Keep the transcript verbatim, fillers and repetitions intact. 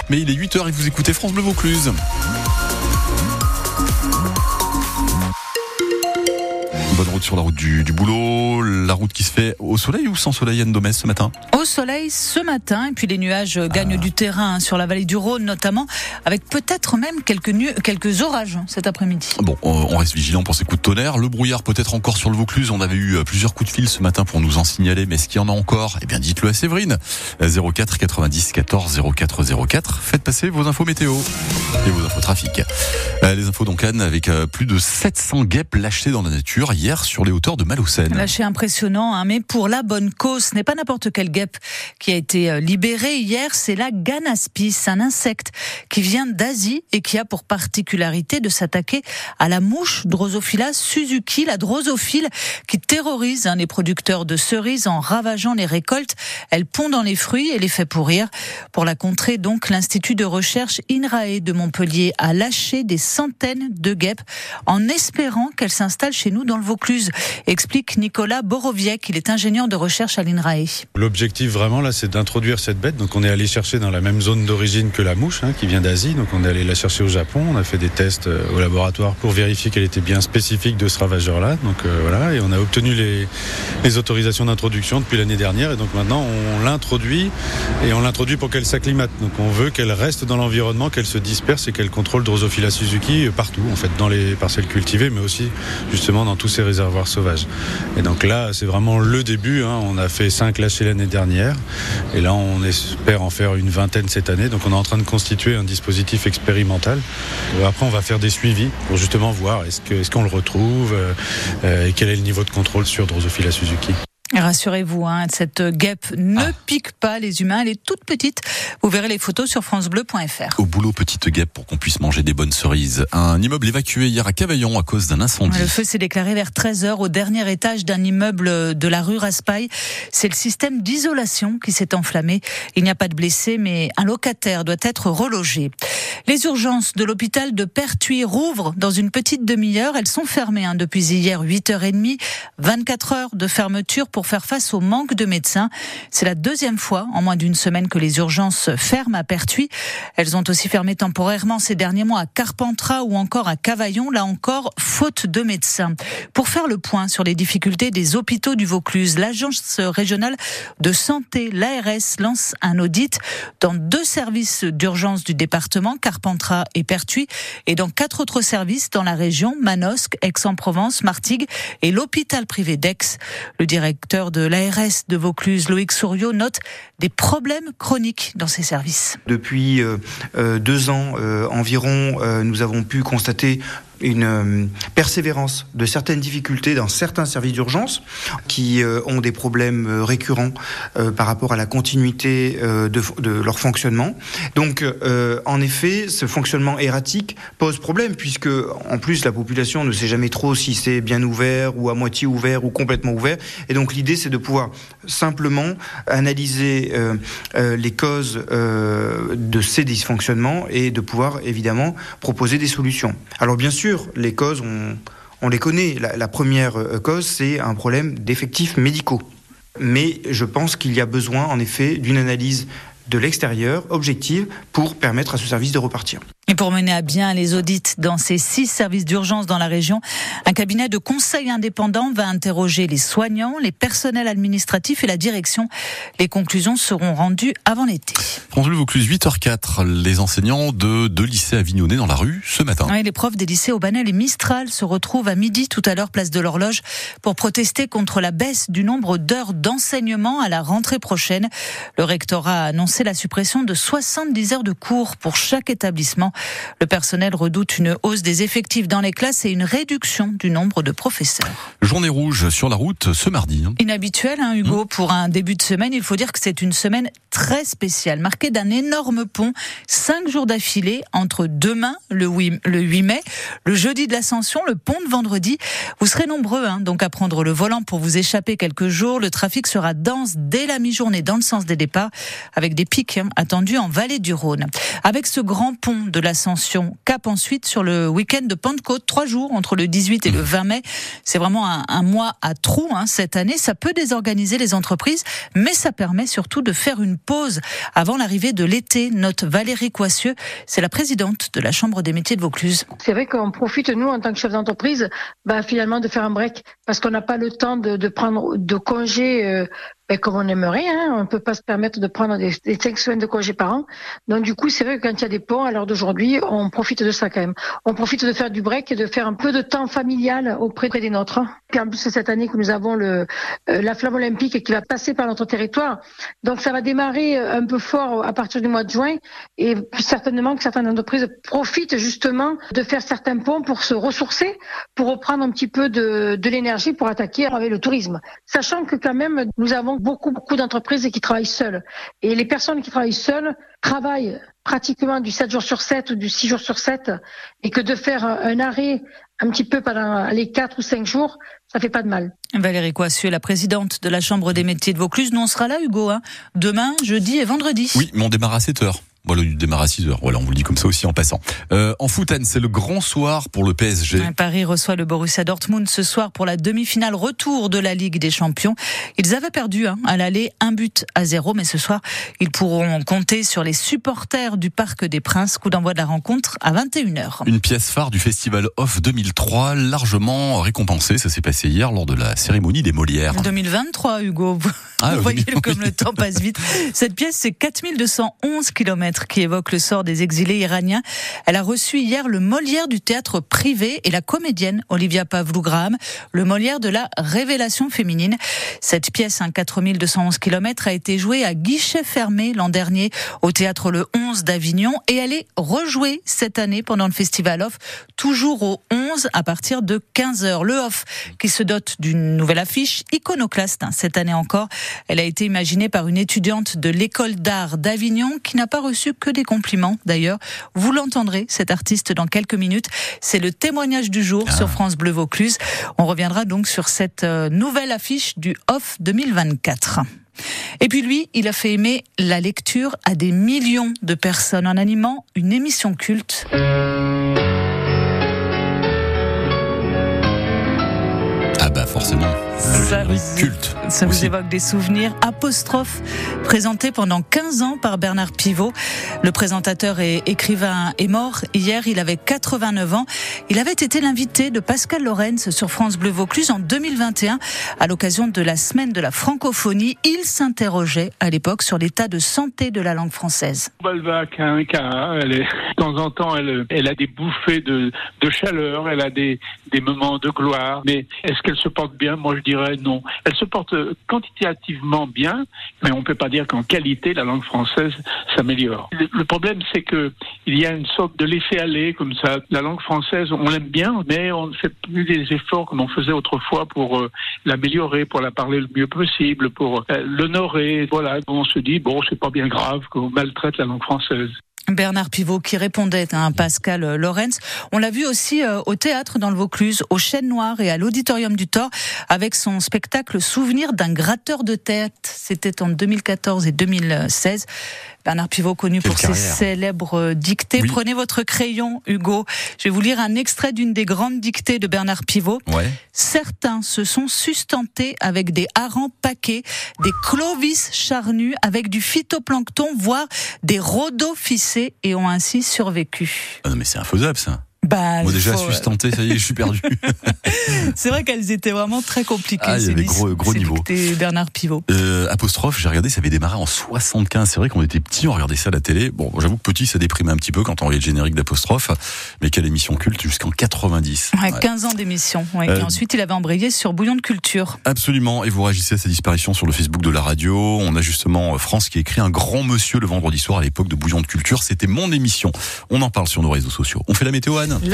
mais il est huit heures et vous écoutez France Bleu Vaucluse. Bonne route sur la route du, du boulot, la route qui se fait au soleil ou sans soleil, Anne Domès, ce matin? Au soleil ce matin, et puis les nuages gagnent ah. du terrain hein, sur la vallée du Rhône notamment, avec peut-être même quelques, nu- quelques orages cet après-midi. Bon, on reste vigilant pour ces coups de tonnerre. Le brouillard peut-être encore sur le Vaucluse. On avait eu plusieurs coups de fil ce matin pour nous en signaler, mais est-ce qu'il y en a encore? Eh bien, dites-le à Séverine. zéro quatre quatre-vingt-dix quatorze zéro quatre zéro quatre. Faites passer vos infos météo et vos infos trafic. Les infos donc, Anne, avec plus de sept cents guêpes lâchées dans la nature hier sur les hauteurs de Malaucène. Lâché impressionnant, hein, mais pour la bonne cause. Ce n'est pas n'importe quelle guêpe qui a été libérée hier, c'est la Ganaspis, un insecte qui vient d'Asie et qui a pour particularité de s'attaquer à la mouche Drosophila suzuki, la drosophile qui terrorise hein, les producteurs de cerises en ravageant les récoltes. Elle pond dans les fruits et les fait pourrir. Pour la contrer, donc, l'Institut de recherche INRAE de Montpellier a lâché des centaines de guêpes en espérant qu'elles s'installent chez nous dans le Vaucluse. Explique Nicolas Boroviec, il est ingénieur de recherche à l'INRAE. L'objectif vraiment là, c'est d'introduire cette bête. Donc on est allé chercher dans la même zone d'origine que la mouche, hein, qui vient d'Asie. Donc on est allé la chercher au Japon. On a fait des tests euh, au laboratoire pour vérifier qu'elle était bien spécifique de ce ravageur-là. Donc euh, voilà, et on a obtenu les, les autorisations d'introduction depuis l'année dernière. Et donc maintenant on l'introduit et on l'introduit pour qu'elle s'acclimate. Donc on veut qu'elle reste dans l'environnement, qu'elle se disperse et qu'elle contrôle Drosophila suzuki partout, en fait, dans les parcelles cultivées, mais aussi justement dans tous ces réservoirs sauvages. Et donc là, c'est vraiment le début. Hein. On a fait cinq lâchés l'année dernière. Et là, on espère en faire une vingtaine cette année. Donc on est en train de constituer un dispositif expérimental. Après, on va faire des suivis pour justement voir est-ce, que, est-ce qu'on le retrouve euh, et quel est le niveau de contrôle sur Drosophila suzuki. Rassurez-vous, hein, cette guêpe ne ah. pique pas les humains, elle est toute petite. Vous verrez les photos sur francebleu point f r. Au boulot, petite guêpe pour qu'on puisse manger des bonnes cerises. Un immeuble évacué hier à Cavaillon à cause d'un incendie. Le feu s'est déclaré vers treize heures au dernier étage d'un immeuble de la rue Raspail. C'est le système d'isolation qui s'est enflammé. Il n'y a pas de blessés, mais un locataire doit être relogé. Les urgences de l'hôpital de Pertuis rouvrent dans une petite demi-heure. Elles sont fermées hein, depuis hier huit heures trente. vingt-quatre heures de fermeture pour faire face au manque de médecins. C'est la deuxième fois en moins d'une semaine que les urgences ferment à Pertuis. Elles ont aussi fermé temporairement ces derniers mois à Carpentras ou encore à Cavaillon, là encore, faute de médecins. Pour faire le point sur les difficultés des hôpitaux du Vaucluse, l'agence régionale de santé, l'A R S, lance un audit dans deux services d'urgence du département, Carpentras et Pertuis, et dans quatre autres services dans la région, Manosque, Aix-en-Provence, Martigues et l'hôpital privé d'Aix. Le directeur de l'A R S de Vaucluse, Loïc Souriau, note des problèmes chroniques dans ces services. Depuis euh, euh, deux ans euh, environ, euh, nous avons pu constater une euh, persévérance de certaines difficultés dans certains services d'urgence qui euh, ont des problèmes euh, récurrents euh, par rapport à la continuité euh, de, de leur fonctionnement. Donc, euh, en effet, ce fonctionnement erratique pose problème puisque, en plus, la population ne sait jamais trop si c'est bien ouvert ou à moitié ouvert ou complètement ouvert. Et donc, l'idée, c'est de pouvoir simplement analyser euh, euh, les causes euh, de ces dysfonctionnements et de pouvoir, évidemment, proposer des solutions. Alors, bien sûr, les causes, on, on les connaît. La, la première cause, c'est un problème d'effectifs médicaux. Mais je pense qu'il y a besoin, en effet, d'une analyse de l'extérieur, objective, pour permettre à ce service de repartir. Et pour mener à bien les audits dans ces six services d'urgence dans la région, un cabinet de conseil indépendant va interroger les soignants, les personnels administratifs et la direction. Les conclusions seront rendues avant l'été. France Bleu Vaucluse, huit heures zéro quatre, les enseignants de deux lycées avignonnais dans la rue ce matin. Oui, les profs des lycées Aubanel et Mistral se retrouvent à midi tout à l'heure, place de l'Horloge, pour protester contre la baisse du nombre d'heures d'enseignement à la rentrée prochaine. Le rectorat a annoncé la suppression de soixante-dix heures de cours pour chaque établissement. Le personnel redoute une hausse des effectifs dans les classes et une réduction du nombre de professeurs. Journée rouge sur la route ce mardi. Inhabituel, hein, Hugo, mmh. pour un début de semaine. Il faut dire que c'est une semaine très spéciale, marquée d'un énorme pont, cinq jours d'affilée, entre demain, le huit mai, le jeudi de l'Ascension, le pont de vendredi. Vous serez nombreux hein, donc à prendre le volant pour vous échapper quelques jours. Le trafic sera dense dès la mi-journée dans le sens des départs, avec des pics hein, attendus en vallée du Rhône. Avec ce grand pont de l'Ascension. Cap ensuite sur le week-end de Pentecôte, trois jours entre le dix-huit et le vingt mai. C'est vraiment un, un mois à trous hein, cette année. Ça peut désorganiser les entreprises, mais ça permet surtout de faire une pause avant l'arrivée de l'été, note Valérie Coissieux. C'est la présidente de la Chambre des métiers de Vaucluse. C'est vrai qu'on profite, nous, en tant que chef d'entreprise, bah, finalement, de faire un break, parce qu'on n'a pas le temps de, de prendre de congés euh, ben, comme on aimerait. Hein. On ne peut pas se permettre de prendre des, des cinq semaines de congés par an. Donc, du coup, c'est vrai que quand il y a des ponts, à l'heure d'aujourd'hui, on profite de ça quand même. On profite de faire du break et de faire un peu de temps familial auprès des nôtres. Puis en plus, c'est cette année que nous avons le, euh, la flamme olympique qui va passer par notre territoire. Donc, ça va démarrer un peu fort à partir du mois de juin. Et certainement que certaines entreprises profitent justement de faire certains ponts pour se ressourcer, pour reprendre un petit peu de, de l'énergie pour attaquer avec le tourisme. Sachant que quand même, nous avons beaucoup, beaucoup d'entreprises qui travaillent seules. Et les personnes qui travaillent seules travaillent pratiquement du sept jours sur sept ou du six jours sur sept. Et que de faire un arrêt un petit peu pendant les quatre ou cinq jours, ça fait pas de mal. Valérie Coissieux, la présidente de la Chambre des métiers de Vaucluse. Nous, on sera là, Hugo, hein, demain, jeudi et vendredi. Oui, mais on démarre à sept heures. Voilà, il démarre à six heures. Voilà, on vous le dit comme ça aussi en passant. Euh, en foot, Anne, c'est le grand soir pour le P S G. Paris reçoit le Borussia Dortmund ce soir pour la demi-finale retour de la Ligue des Champions. Ils avaient perdu hein, à l'aller un but à zéro, mais ce soir, ils pourront compter sur les supporters du Parc des Princes. Coup d'envoi de la rencontre à vingt et une heures. Une pièce phare du Festival Off deux mille trois, largement récompensée. Ça s'est passé hier lors de la cérémonie des Molières. deux mille vingt-trois, Hugo. Ah, vous oui, voyez oui. comme le temps passe vite. Cette pièce, c'est quatre mille deux cent onze kilomètres qui évoque le sort des exilés iraniens. Elle a reçu hier le Molière du théâtre privé et la comédienne Olivia Pavlou-Graham, le Molière de la révélation féminine. Cette pièce, hein, quatre mille deux cent onze kilomètres, a été jouée à guichet fermé l'an dernier au théâtre Le onze d'Avignon et elle est rejouée cette année pendant le Festival Off, toujours au onze à partir de quinze heures. Le Off qui se dote d'une nouvelle affiche iconoclaste hein, cette année encore. Elle a été imaginée par une étudiante de l'école d'art d'Avignon qui n'a pas reçu que des compliments d'ailleurs. Vous l'entendrez, cet artiste, dans quelques minutes. C'est le témoignage du jour ah. sur France Bleu Vaucluse. On reviendra donc sur cette nouvelle affiche du Off deux mille vingt-quatre. Et puis lui, il a fait aimer la lecture à des millions de personnes en animant une émission culte. Ah bah forcément. Ça vous, culte. Ça vous aussi. évoque des souvenirs. Apostrophe, présenté pendant quinze ans par Bernard Pivot. Le présentateur et écrivain est mort hier, il avait quatre-vingt-neuf ans. Il avait été l'invité de Pascal Lorenz sur France Bleu Vaucluse en deux mille vingt et un à l'occasion de la semaine de la francophonie. Il s'interrogeait à l'époque sur l'état de santé de la langue française. Elle va qu'un cas, elle est, de temps en temps, elle, elle a des bouffées de, de chaleur, elle a des, des moments de gloire, mais est-ce qu'elle se porte bien? Moi, je dirais non. Elle se porte quantitativement bien, mais on ne peut pas dire qu'en qualité, la langue française s'améliore. Le, le problème, c'est que il y a une sorte de laisser-aller comme ça. La langue française, on l'aime bien, mais on ne fait plus les efforts comme on faisait autrefois pour euh, l'améliorer, pour la parler le mieux possible, pour euh, l'honorer. Voilà, on se dit, bon, c'est pas bien grave qu'on maltraite la langue française. Bernard Pivot qui répondait à un Pascal Lorenz. On l'a vu aussi euh, au théâtre dans le Vaucluse, au Chêne Noir et à l'Auditorium du Thor avec son spectacle Souvenir d'un gratteur de tête. C'était en deux mille quatorze et deux mille seize. Bernard Pivot, connu Quelle pour carrière. ses célèbres dictées. Oui. Prenez votre crayon, Hugo. Je vais vous lire un extrait d'une des grandes dictées de Bernard Pivot. Ouais. Certains se sont sustentés avec des harengs paquets, des clovis charnus avec du phytoplancton, voire des rhodophycées et ont ainsi survécu. Ah non mais c'est infaisable ça. Bah, Moi déjà faut... sustenté, ça y est, je suis perdu. C'est vrai qu'elles étaient vraiment très compliquées. Ah, il y avait gros, gros niveau. C'était Bernard Pivot. Euh, apostrophe, j'ai regardé, ça avait démarré en soixante-quinze. C'est vrai qu'on était petits, on regardait ça à la télé. Bon, j'avoue que petit, ça déprimait un petit peu quand on voyait le générique d'apostrophe. Mais quelle émission culte jusqu'en quatre-vingt-dix. Ouais, ouais. quinze ans d'émission. Ouais. Euh, et ensuite, il avait embrayé sur Bouillon de Culture. Absolument. Et vous réagissez à sa disparition sur le Facebook de la radio. On a justement France qui a écrit un grand monsieur le vendredi soir à l'époque de Bouillon de Culture. C'était mon émission. On en parle sur nos réseaux sociaux. On fait la météo, Anne?